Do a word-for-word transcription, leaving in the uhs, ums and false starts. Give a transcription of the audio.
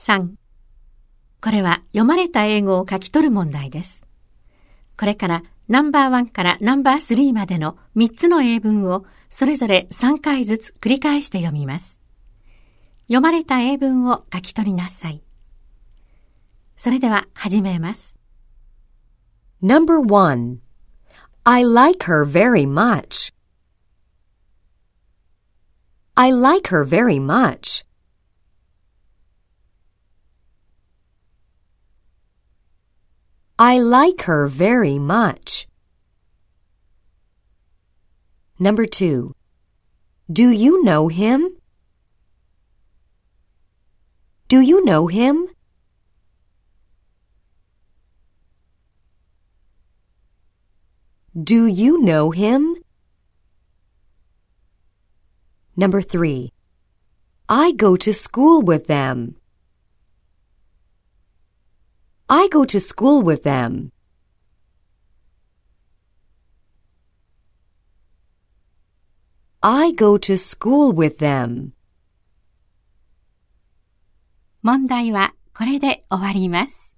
さん、これは読まれた英語を書き取る問題です。これからナンバーワンからナンバースリーまでのみっつの英文をそれぞれさんかいずつ繰り返して読みます。読まれた英文を書き取りなさい。それでは始めます。 Number one. I like her very much. I like her very much. I like her very much. Number two. Do you know him? Do you know him? Do you know him? Number three. I go to school with them. I go to school with them. I go to school with them. 問題はこれで終わります。